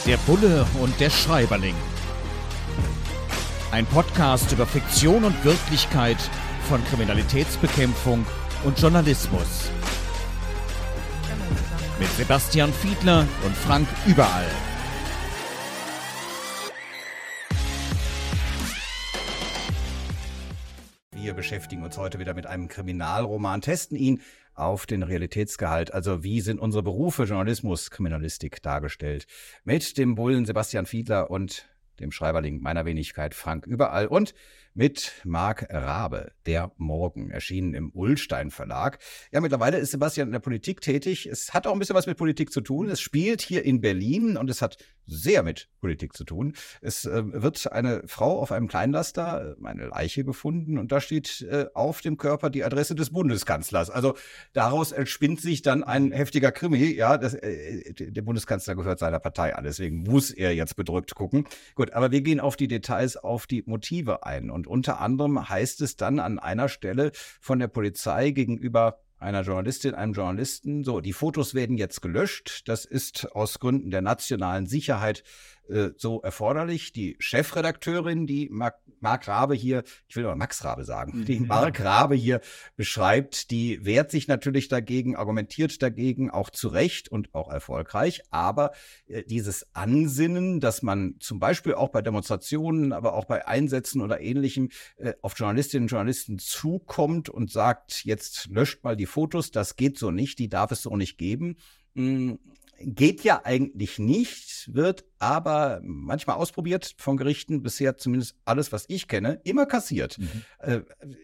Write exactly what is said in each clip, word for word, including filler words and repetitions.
Der Bulle und der Schreiberling. Ein Podcast über Fiktion und Wirklichkeit von Kriminalitätsbekämpfung und Journalismus. Mit Sebastian Fiedler und Frank Überall. Wir beschäftigen uns heute wieder mit einem Kriminalroman, testen ihn auf den Realitätsgehalt. Also wie sind unsere Berufe, Journalismus, Kriminalistik dargestellt? Mit dem Bullen Sebastian Fiedler und dem Schreiberling meiner Wenigkeit Frank Überall und mit Marc Rabe, Der Morgen, erschienen im Ullstein Verlag. Ja, mittlerweile ist Sebastian in der Politik tätig. Es hat auch ein bisschen was mit Politik zu tun. Es spielt hier in Berlin und es hat sehr mit Politik zu tun. Es äh, wird eine Frau auf einem Kleinlaster, eine Leiche gefunden und da steht äh, auf dem Körper die Adresse des Bundeskanzlers. Also daraus entspinnt sich dann ein heftiger Krimi. Ja, das, äh, der Bundeskanzler gehört seiner Partei an, deswegen muss er jetzt bedrückt gucken. Gut, aber wir gehen auf die Details, auf die Motive ein. Und unter anderem heißt es dann an einer Stelle von der Polizei gegenüber einer Journalistin, einem Journalisten, so, die Fotos werden jetzt gelöscht. Das ist aus Gründen der nationalen Sicherheit äh, so erforderlich. Die Chefredakteurin, die Marc, Marc Rabe hier, ich will aber Max Rabe sagen, die Marc Rabe hier beschreibt, die wehrt sich natürlich dagegen, argumentiert dagegen, auch zu Recht und auch erfolgreich. Aber äh, dieses Ansinnen, dass man zum Beispiel auch bei Demonstrationen, aber auch bei Einsätzen oder Ähnlichem äh, auf Journalistinnen und Journalisten zukommt und sagt, jetzt löscht mal die Fotos, das geht so nicht, die darf es so nicht geben. Hm, geht ja eigentlich nicht, wird aber manchmal ausprobiert von Gerichten, bisher zumindest alles, was ich kenne, immer kassiert. Mhm. Äh,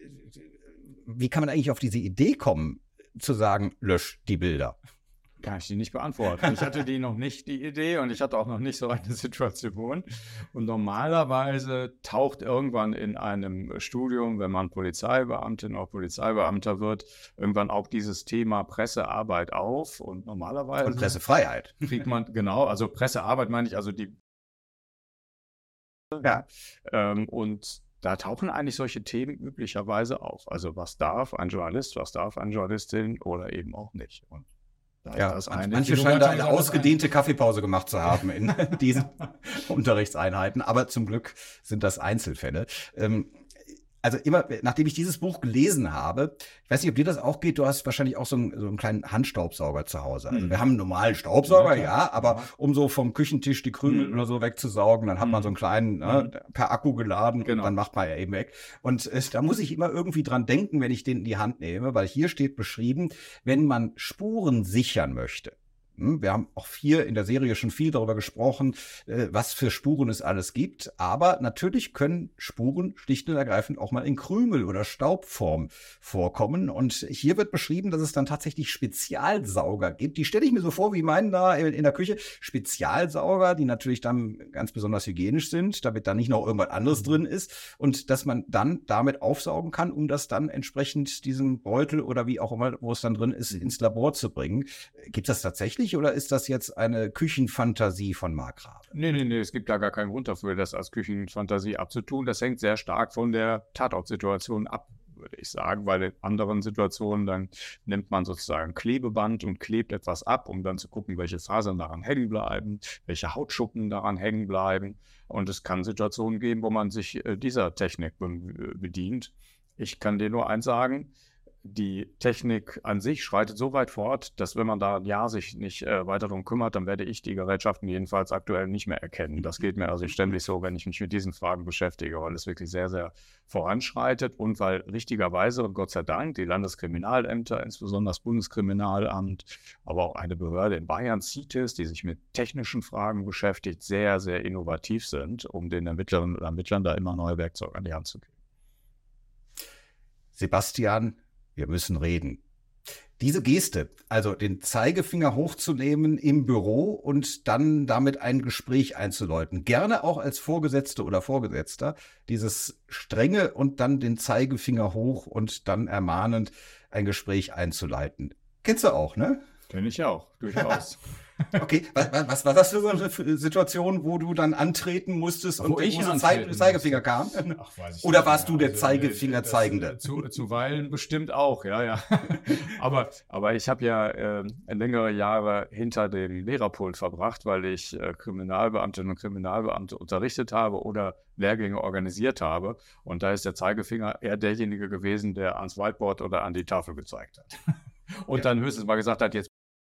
wie kann man eigentlich auf diese Idee kommen, zu sagen, lösch die Bilder? Kann ich die nicht beantworten. Ich hatte die noch nicht, die Idee, und ich hatte auch noch nicht so eine Situation. Und normalerweise taucht irgendwann in einem Studium, wenn man Polizeibeamtin oder Polizeibeamter wird, irgendwann auch dieses Thema Pressearbeit auf. Und normalerweise... Und Pressefreiheit. Kriegt man, genau, also Pressearbeit meine ich, also die... Ja. Ähm, und da tauchen eigentlich solche Themen üblicherweise auf. Also was darf ein Journalist, was darf eine Journalistin oder eben auch nicht. Und ja, manche scheinen da eine ausgedehnte Kaffeepause gemacht zu haben in diesen Unterrichtseinheiten, aber zum Glück sind das Einzelfälle. Ähm, also immer, nachdem ich dieses Buch gelesen habe, ich weiß nicht, ob dir das auch geht, du hast wahrscheinlich auch so einen, so einen kleinen Handstaubsauger zu Hause. Also wir haben einen normalen Staubsauger, ja, ja, aber um so vom Küchentisch die Krümel mhm. oder so wegzusaugen, dann hat man so einen kleinen, ne, per Akku geladen genau. und dann macht man ja eben weg. Und äh, da muss ich immer irgendwie dran denken, wenn ich den in die Hand nehme, weil hier steht beschrieben, wenn man Spuren sichern möchte. Wir haben auch hier in der Serie schon viel darüber gesprochen, was für Spuren es alles gibt. Aber natürlich können Spuren schlicht und ergreifend auch mal in Krümel- oder Staubform vorkommen. Und hier wird beschrieben, dass es dann tatsächlich Spezialsauger gibt. Die stelle ich mir so vor wie meinen da in der Küche. Spezialsauger, die natürlich dann ganz besonders hygienisch sind, damit da nicht noch irgendwas anderes drin ist. Und dass man dann damit aufsaugen kann, um das dann entsprechend diesen Beutel oder wie auch immer, wo es dann drin ist, ins Labor zu bringen. Gibt es das tatsächlich? Oder ist das jetzt eine Küchenfantasie von Marc Rabe? Nee, nee, nee, es gibt da gar keinen Grund dafür, das als Küchenfantasie abzutun. Das hängt sehr stark von der Tatortsituation ab, würde ich sagen, weil in anderen Situationen dann nimmt man sozusagen Klebeband und klebt etwas ab, um dann zu gucken, welche Fasern daran hängen bleiben, welche Hautschuppen daran hängen bleiben. Und es kann Situationen geben, wo man sich äh, dieser Technik be- bedient. Ich kann dir nur eins sagen: Die Technik an sich schreitet so weit fort, dass wenn man da ein Jahr sich nicht äh, weiter darum kümmert, dann werde ich die Gerätschaften jedenfalls aktuell nicht mehr erkennen. Das geht mir also ständig so, wenn ich mich mit diesen Fragen beschäftige, weil es wirklich sehr, sehr voranschreitet und weil richtigerweise und Gott sei Dank die Landeskriminalämter, insbesondere das Bundeskriminalamt, aber auch eine Behörde in Bayern, C I T E S, die sich mit technischen Fragen beschäftigt, sehr, sehr innovativ sind, um den Ermittlerinnen und Ermittlern da immer neue Werkzeuge an die Hand zu geben. Sebastian, wir müssen reden. Diese Geste, also den Zeigefinger hochzunehmen im Büro und dann damit ein Gespräch einzuläuten, gerne auch als Vorgesetzte oder Vorgesetzter, dieses strenge und dann den Zeigefinger hoch und dann ermahnend ein Gespräch einzuleiten. Kennst du auch, ne? Kenn ich auch, durchaus. Okay, was, was war das für so eine Situation, wo du dann antreten musstest wo und ich wo so antreten Zeig, Zeigefinger kam? Ach, weiß ich Oder nicht warst mehr. du der Also, Zeigefinger das, Zeigende? äh, Zu, zuweilen bestimmt auch, ja, ja. aber, aber ich habe ja äh, längere Jahre hinter dem Lehrerpult verbracht, weil ich äh, Kriminalbeamtinnen und Kriminalbeamte unterrichtet habe oder Lehrgänge organisiert habe. Und da ist der Zeigefinger eher derjenige gewesen, der ans Whiteboard oder an die Tafel gezeigt hat. und Ja. dann höchstens mal gesagt hat, jetzt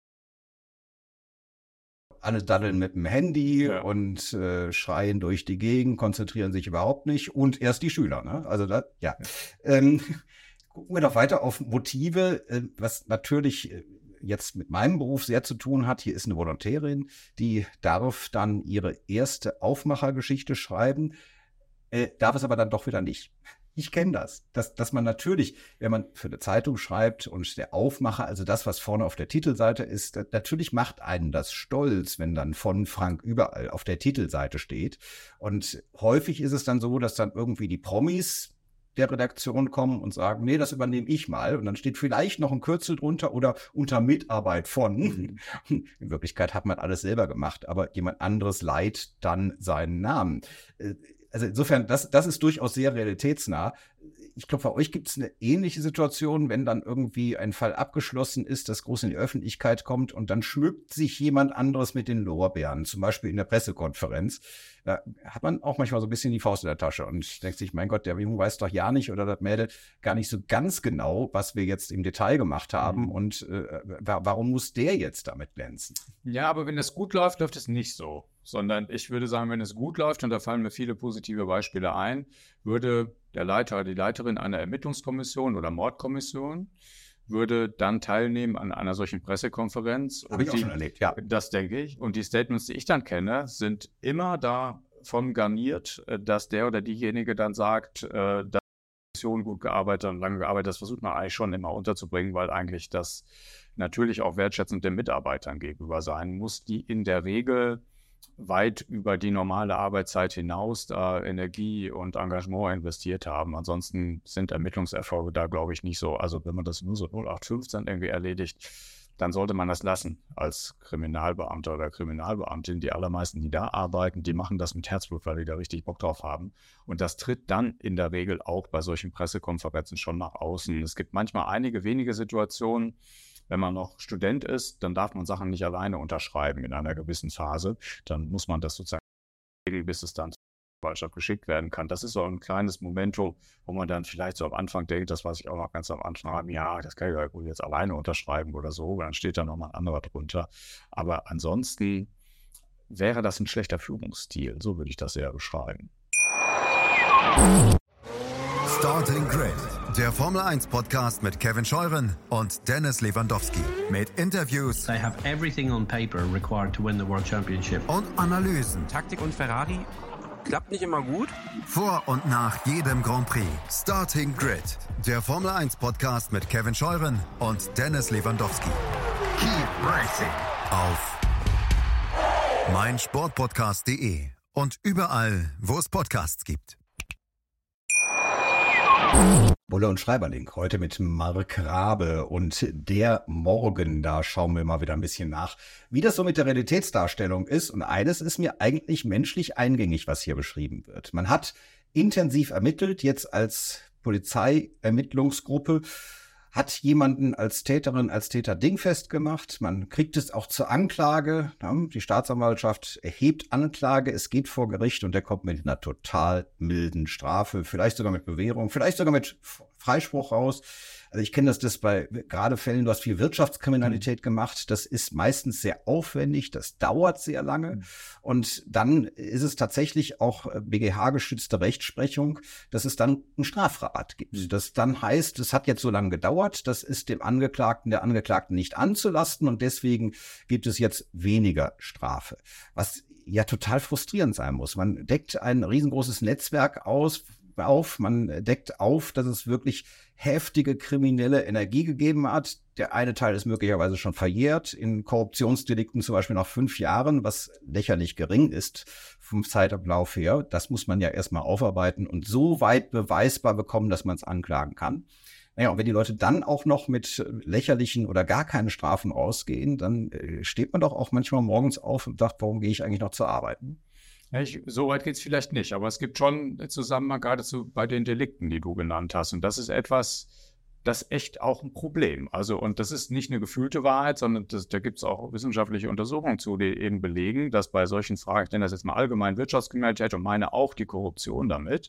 Alle daddeln mit dem Handy Ja. und äh, schreien durch die Gegend, konzentrieren sich überhaupt nicht und erst die Schüler. Ne? Also da, ja. ja. Ähm, gucken wir doch weiter auf Motive, äh, was natürlich äh, jetzt mit meinem Beruf sehr zu tun hat. Hier ist eine Volontärin, die darf dann ihre erste Aufmachergeschichte schreiben, äh, darf es aber dann doch wieder nicht. Ich kenne das, dass, dass man natürlich, wenn man für eine Zeitung schreibt und der Aufmacher, also das, was vorne auf der Titelseite ist, natürlich macht einen das stolz, wenn dann von Frank überall auf der Titelseite steht. Und häufig ist es dann so, dass dann irgendwie die Promis der Redaktion kommen und sagen, nee, das übernehme ich mal. Und dann steht vielleicht noch ein Kürzel drunter oder unter Mitarbeit von. Mhm. In Wirklichkeit hat man alles selber gemacht, aber jemand anderes leiht dann seinen Namen. Also insofern, das, das ist durchaus sehr realitätsnah. Ich glaube, bei euch gibt es eine ähnliche Situation, wenn dann irgendwie ein Fall abgeschlossen ist, das groß in die Öffentlichkeit kommt und dann schmückt sich jemand anderes mit den Lorbeeren, zum Beispiel in der Pressekonferenz. Da hat man auch manchmal so ein bisschen die Faust in der Tasche und denkt sich, mein Gott, der Junge weiß doch ja nicht oder das Mädel gar nicht so ganz genau, was wir jetzt im Detail gemacht haben mhm. und äh, warum muss der jetzt damit glänzen? Ja, aber wenn es gut läuft, läuft es nicht so. Sondern ich würde sagen, wenn es gut läuft, und da fallen mir viele positive Beispiele ein, würde der Leiter, die Leiterin einer Ermittlungskommission oder Mordkommission, würde dann teilnehmen an einer solchen Pressekonferenz. Habe ich auch die, schon erlebt, ja. Das denke ich. Und die Statements, die ich dann kenne, sind immer davon garniert, dass der oder diejenige dann sagt, dass die Kommission gut gearbeitet und lange gearbeitet hat. Das versucht man eigentlich schon immer unterzubringen, weil eigentlich das natürlich auch wertschätzend den Mitarbeitern gegenüber sein muss, die in der Regel weit über die normale Arbeitszeit hinaus da Energie und Engagement investiert haben. Ansonsten sind Ermittlungserfolge da, glaube ich, nicht so. Also wenn man das nur so null acht fünfzehn irgendwie erledigt, dann sollte man das lassen als Kriminalbeamter oder Kriminalbeamtin. Die allermeisten, die da arbeiten, die machen das mit Herzblut, weil die da richtig Bock drauf haben. Und das tritt dann in der Regel auch bei solchen Pressekonferenzen schon nach außen. Es gibt manchmal einige wenige Situationen, wenn man noch Student ist, dann darf man Sachen nicht alleine unterschreiben in einer gewissen Phase. Dann muss man das sozusagen, bis es dann zur Anwaltschaft geschickt werden kann. Das ist so ein kleines Momentum, wo man dann vielleicht so am Anfang denkt, das weiß ich auch noch ganz am Anfang, ja, das kann ich ja wohl jetzt alleine unterschreiben oder so, dann steht da nochmal ein anderer drunter. Aber ansonsten wäre das ein schlechter Führungsstil, so würde ich das eher beschreiben. Starting Grid, der Formel eins Podcast mit Kevin Scheuren und Dennis Lewandowski. Mit Interviews. They have everything on paper required to win the World Championship. Und Analysen. Taktik und Ferrari klappt nicht immer gut. Vor und nach jedem Grand Prix. Starting Grid, der Formel eins Podcast mit Kevin Scheuren und Dennis Lewandowski. Keep racing. Auf meinsportpodcast punkt de und überall, wo es Podcasts gibt. Bulle und Schreiberling, heute mit Mark Rabe und der Morgen, da schauen wir mal wieder ein bisschen nach, wie das so mit der Realitätsdarstellung ist. Und eines ist mir eigentlich menschlich eingängig, was hier beschrieben wird. Man hat intensiv ermittelt, jetzt als Polizeiermittlungsgruppe, hat jemanden als Täterin, als Täter dingfest gemacht. Man kriegt es auch zur Anklage. Die Staatsanwaltschaft erhebt Anklage. Es geht vor Gericht und der kommt mit einer total milden Strafe. Vielleicht sogar mit Bewährung, vielleicht sogar mit Freispruch raus. Also ich kenne das, das bei gerade Fällen, du hast viel Wirtschaftskriminalität gemacht. Das ist meistens sehr aufwendig. Das dauert sehr lange. Und dann ist es tatsächlich auch B G H-gestützte Rechtsprechung, dass es dann einen Strafrabatt gibt. Das dann heißt, es hat jetzt so lange gedauert, das ist dem Angeklagten, der Angeklagten nicht anzulasten und deswegen gibt es jetzt weniger Strafe. Was ja total frustrierend sein muss. Man deckt ein riesengroßes Netzwerk aus, auf, man deckt auf, dass es wirklich heftige kriminelle Energie gegeben hat. Der eine Teil ist möglicherweise schon verjährt, in Korruptionsdelikten zum Beispiel nach fünf Jahren, was lächerlich gering ist vom Zeitablauf her. Das muss man ja erstmal aufarbeiten und so weit beweisbar bekommen, dass man es anklagen kann. Naja, und wenn die Leute dann auch noch mit lächerlichen oder gar keinen Strafen rausgehen, dann äh, steht man doch auch manchmal morgens auf und sagt, warum gehe ich eigentlich noch zur Arbeit? Ja, ich, so weit geht es vielleicht nicht, aber es gibt schon einen Zusammenhang geradezu bei den Delikten, die du genannt hast. Und das ist etwas, das ist echt auch ein Problem. Also, und das ist nicht eine gefühlte Wahrheit, sondern das, da gibt es auch wissenschaftliche Untersuchungen zu, die eben belegen, dass bei solchen Fragen, ich nenne das jetzt mal allgemein Wirtschaftskriminalität und meine auch die Korruption damit,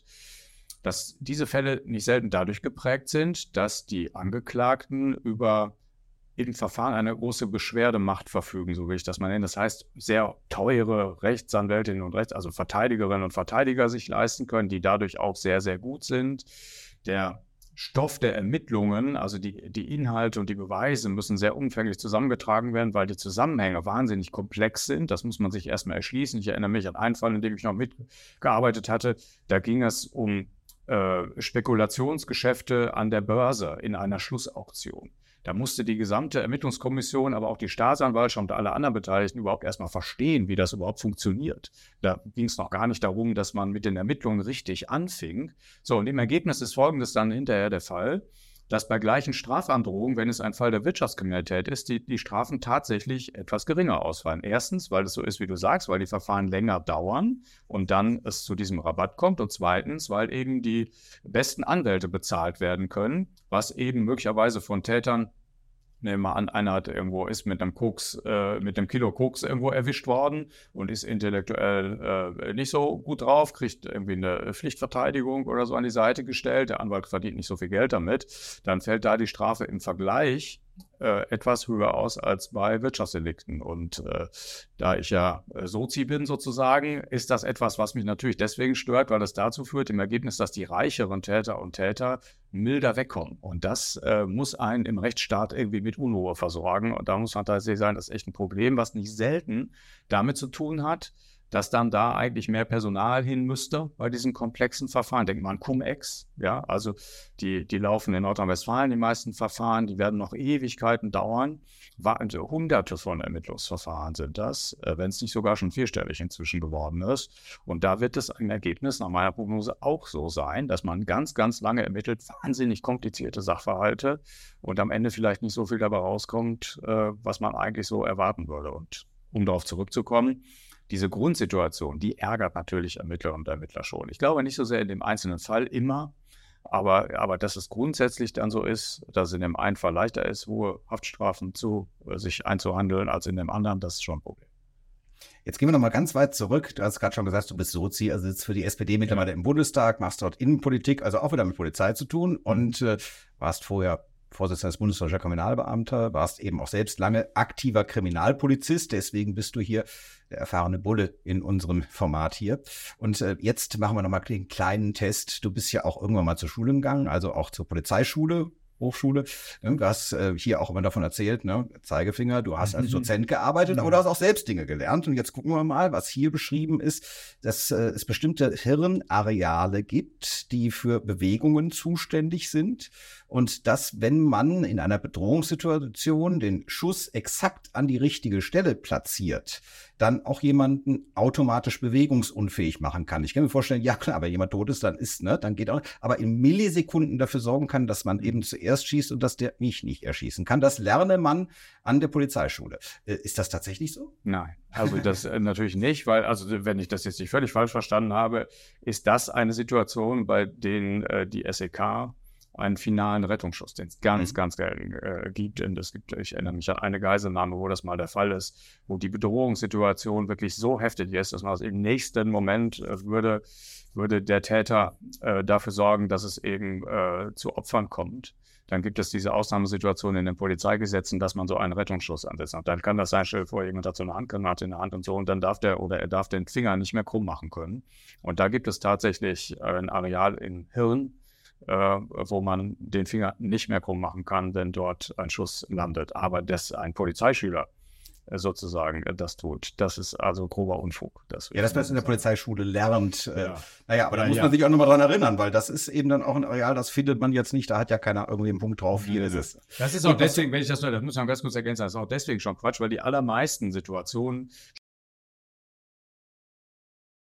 dass diese Fälle nicht selten dadurch geprägt sind, dass die Angeklagten über im Verfahren eine große Beschwerdemacht verfügen, so will ich das mal nennen. Das heißt, sehr teure Rechtsanwältinnen und Rechts-, also Verteidigerinnen und Verteidiger sich leisten können, die dadurch auch sehr, sehr gut sind. Der Stoff der Ermittlungen, also die, die Inhalte und die Beweise müssen sehr umfänglich zusammengetragen werden, weil die Zusammenhänge wahnsinnig komplex sind. Das muss man sich erstmal erschließen. Ich erinnere mich an einen Fall, in dem ich noch mitgearbeitet hatte. Da ging es um äh, Spekulationsgeschäfte an der Börse in einer Schlussauktion. Da musste die gesamte Ermittlungskommission, aber auch die Staatsanwaltschaft und alle anderen Beteiligten überhaupt erstmal verstehen, wie das überhaupt funktioniert. Da ging es noch gar nicht darum, dass man mit den Ermittlungen richtig anfing. So, und im Ergebnis ist Folgendes dann hinterher der Fall, dass bei gleichen Strafandrohungen, wenn es ein Fall der Wirtschaftskriminalität ist, die, die Strafen tatsächlich etwas geringer ausfallen. Erstens, weil es so ist, wie du sagst, weil die Verfahren länger dauern und dann es zu diesem Rabatt kommt. Und zweitens, weil eben die besten Anwälte bezahlt werden können, was eben möglicherweise von Tätern, nehmen wir an, einer hat irgendwo ist mit einem Koks, äh, mit einem Kilo Koks irgendwo erwischt worden und ist intellektuell äh, nicht so gut drauf, kriegt irgendwie eine Pflichtverteidigung oder so an die Seite gestellt. Der Anwalt verdient nicht so viel Geld damit. Dann fällt da die Strafe im Vergleich äh, etwas höher aus als bei Wirtschaftsdelikten. Und äh, da ich ja äh, Sozi bin sozusagen, ist das etwas, was mich natürlich deswegen stört, weil das dazu führt im Ergebnis, dass die reicheren Täter und Täter milder wegkommen. Und das äh, muss einen im Rechtsstaat irgendwie mit Unruhe versorgen. Und da muss man tatsächlich sagen, das ist echt ein Problem, was nicht selten damit zu tun hat, dass dann da eigentlich mehr Personal hin müsste bei diesen komplexen Verfahren. Denkt man an Cum-Ex, ja, also die, die laufen in Nordrhein-Westfalen, die meisten Verfahren, die werden noch Ewigkeiten dauern. Also Hunderte von Ermittlungsverfahren sind das, wenn es nicht sogar schon vierstellig inzwischen geworden ist. Und da wird es im Ergebnis nach meiner Prognose auch so sein, dass man ganz, ganz lange ermittelt, wahnsinnig komplizierte Sachverhalte und am Ende vielleicht nicht so viel dabei rauskommt, was man eigentlich so erwarten würde. Und um darauf zurückzukommen, diese Grundsituation, die ärgert natürlich Ermittlerinnen und Ermittler schon. Ich glaube nicht so sehr in dem einzelnen Fall immer, aber, aber dass es grundsätzlich dann so ist, dass es in dem einen Fall leichter ist, hohe Haftstrafen zu äh, sich einzuhandeln, als in dem anderen, das ist schon ein Problem. Jetzt gehen wir noch mal ganz weit zurück. Du hast gerade schon gesagt, du bist Sozi, also sitzt für die S P D mittlerweile ja. im Bundestag, machst dort Innenpolitik, also auch wieder mit Polizei zu tun und äh, warst vorher Vorsitzender des Bundes deutscher Kriminalbeamter, warst eben auch selbst lange aktiver Kriminalpolizist, deswegen bist du hier der erfahrene Bulle in unserem Format hier. Und äh, jetzt machen wir nochmal den kleinen Test. Du bist ja auch irgendwann mal zur Schule gegangen, also auch zur Polizeischule, Hochschule. Du hast äh, hier auch immer davon erzählt, ne? Zeigefinger, du hast als Dozent gearbeitet, aber du hast auch selbst Dinge gelernt. Und jetzt gucken wir mal, was hier beschrieben ist, dass äh, es bestimmte Hirnareale gibt, die für Bewegungen zuständig sind. Und dass, wenn man in einer Bedrohungssituation den Schuss exakt an die richtige Stelle platziert, dann auch jemanden automatisch bewegungsunfähig machen kann. Ich kann mir vorstellen, ja klar, wenn jemand tot ist, dann ist, ne, dann geht auch, aber in Millisekunden dafür sorgen kann, dass man eben zuerst schießt und dass der mich nicht erschießen kann. Das lerne man an der Polizeischule. Ist das tatsächlich so? Nein, also das äh, natürlich nicht, weil, also wenn ich das jetzt nicht völlig falsch verstanden habe, ist das eine Situation, bei denen äh, die S E K einen finalen Rettungsschuss, den es ganz, mhm. ganz selten äh, gibt. Und es gibt, ich erinnere mich an eine Geiselnahme, wo das mal der Fall ist, wo die Bedrohungssituation wirklich so heftig ist, dass man aus im nächsten Moment äh, würde, würde der Täter äh, dafür sorgen, dass es eben äh, zu Opfern kommt. Dann gibt es diese Ausnahmesituation in den Polizeigesetzen, dass man so einen Rettungsschuss ansetzt. Und dann kann das sein, stell dir vor, jemand hat so eine Handgranate in der Hand und so, und dann darf der oder er darf den Finger nicht mehr krumm machen können. Und da gibt es tatsächlich äh, ein Areal im Hirn, Äh, wo man den Finger nicht mehr krumm machen kann, wenn dort ein Schuss landet. Aber dass ein Polizeischüler äh, sozusagen äh, das tut, das ist also grober Unfug. Das ja, dass man es in der Polizeischule lernt. Ja. Äh, naja, aber da ja, muss ja. man sich auch nochmal dran erinnern, weil das ist eben dann auch ein Areal, das findet man jetzt nicht, da hat ja keiner irgendwie einen Punkt drauf, hier ist es. Das ist auch deswegen, wenn ich das, das muss man ganz kurz ergänzen, das ist auch deswegen schon Quatsch, weil die allermeisten Situationen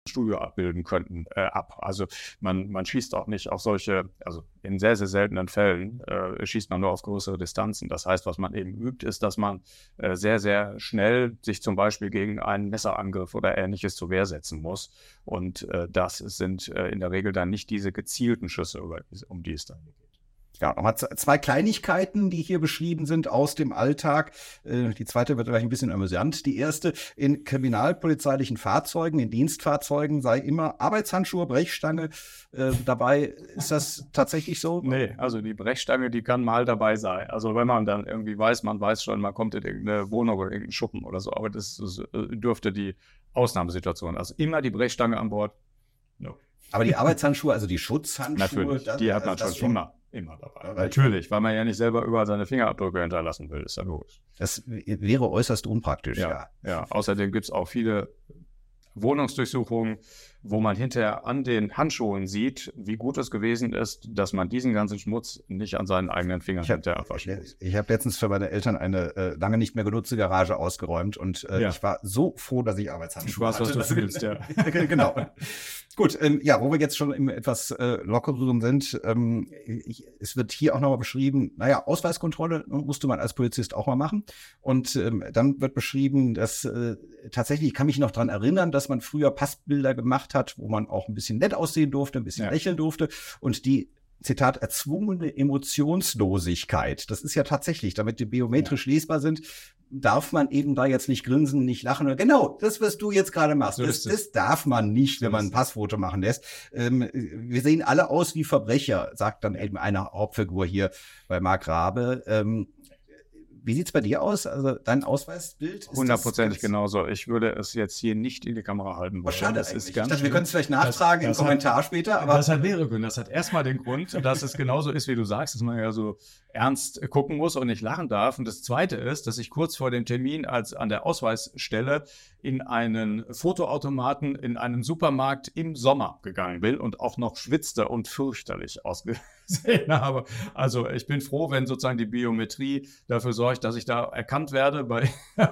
Studio abbilden könnten, äh, ab. Also man, man schießt auch nicht auf solche, also in sehr, sehr seltenen Fällen äh, schießt man nur auf größere Distanzen. Das heißt, was man eben übt, ist, dass man äh, sehr, sehr schnell sich zum Beispiel gegen einen Messerangriff oder Ähnliches zur Wehr setzen muss. Und äh, das sind äh, in der Regel dann nicht diese gezielten Schüsse, um die es dann geht. Ja, nochmal zwei Kleinigkeiten, die hier beschrieben sind aus dem Alltag. Die zweite wird vielleicht ein bisschen amüsant. Die erste: In kriminalpolizeilichen Fahrzeugen, in Dienstfahrzeugen sei immer Arbeitshandschuhe, Brechstange äh, dabei. Ist das tatsächlich so? Nee, also die Brechstange, die kann mal dabei sein. Also wenn man dann irgendwie weiß, man weiß schon, man kommt in irgendeine Wohnung oder irgendeinen Schuppen oder so. Aber das, das dürfte die Ausnahmesituation. Also immer die Brechstange an Bord. No. Aber die Arbeitshandschuhe, also die Schutzhandschuhe, natürlich, das, die hat man also schon immer. Immer dabei. Ja, natürlich, weil man ja nicht selber überall seine Fingerabdrücke hinterlassen will, ist ja logisch. Das wäre äußerst unpraktisch, ja. Ja, ja. Außerdem gibt es auch viele Wohnungsdurchsuchungen, wo man hinterher an den Handschuhen sieht, wie gut es gewesen ist, dass man diesen ganzen Schmutz nicht an seinen eigenen Fingern hinterher abwaschen muss. Ich habe letztens für meine Eltern eine äh, lange nicht mehr genutzte Garage ausgeräumt und äh, ja. ich war so froh, dass ich Arbeitshandschuhe hatte. Du weißt, was du fühlst, ja. Genau. Gut, ähm, ja, wo wir jetzt schon im etwas äh, lockereren sind, ähm, ich, es wird hier auch nochmal beschrieben, naja, Ausweiskontrolle musste man als Polizist auch mal machen. Und ähm, dann wird beschrieben, dass äh, tatsächlich, ich kann mich noch dran erinnern, dass man früher Passbilder gemacht hat, wo man auch ein bisschen nett aussehen durfte, ein bisschen ja. lächeln durfte. Und die, Zitat, erzwungene Emotionslosigkeit, das ist ja tatsächlich, damit die biometrisch ja. lesbar sind, darf man eben da jetzt nicht grinsen, nicht lachen. Genau, das, was du jetzt gerade machst, so das, das darf man nicht, wenn man ein Passfoto machen lässt. Ähm, wir sehen alle aus wie Verbrecher, sagt dann eben eine Hauptfigur hier bei Mark Rabe. Ähm, Wie sieht's bei dir aus? Also dein Ausweisbild? Hundertprozentig genauso. Ich würde es jetzt hier nicht in die Kamera halten wollen. Oh, schade das eigentlich. Ist ganz ich dachte, wir können es vielleicht nachfragen das, das im Kommentar hat, später. Aber das hat mehrere Gründe. Das hat erstmal den Grund, dass es genauso ist, wie du sagst, dass man ja so ernst gucken muss und nicht lachen darf. Und das Zweite ist, dass ich kurz vor dem Termin als an der Ausweisstelle in einen Fotoautomaten in einen Supermarkt im Sommer gegangen bin und auch noch schwitzte und fürchterlich ausgesehen habe. Also ich bin froh, wenn sozusagen die Biometrie dafür sorgt, dass ich da erkannt werde. Bei,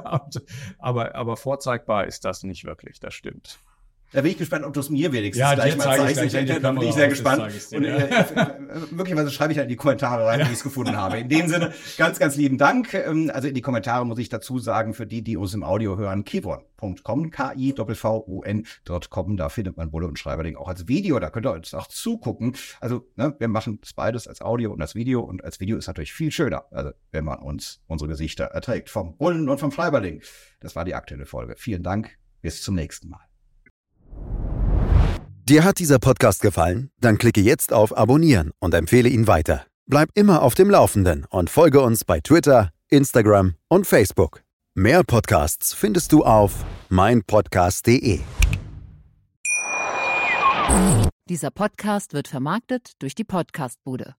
aber, aber vorzeigbar ist das nicht wirklich, das stimmt. Da bin ich gespannt, ob du es mir wenigstens ja, gleich mal zeigst. Ich gleich da bin ich sehr gespannt. Und äh, möglicherweise schreibe ich halt in die Kommentare rein, ja. wie ich es gefunden habe. In dem Sinne, ganz, ganz lieben Dank. Also in die Kommentare muss ich dazu sagen, für die, die uns im Audio hören, kivon punkt com, K I V V O N Punkt com, da findet man Bulle und Schreiberling auch als Video. Da könnt ihr uns auch zugucken. Also ne, wir machen das beides als Audio und als Video. Und als Video ist natürlich viel schöner, also wenn man uns unsere Gesichter erträgt. Vom Bullen und vom Schreiberling. Das war die aktuelle Folge. Vielen Dank. Bis zum nächsten Mal. Dir hat dieser Podcast gefallen? Dann klicke jetzt auf Abonnieren und empfehle ihn weiter. Bleib immer auf dem Laufenden und folge uns bei Twitter, Instagram und Facebook. Mehr Podcasts findest du auf meinpodcast punkt de. Dieser Podcast wird vermarktet durch die Podcast-Bude.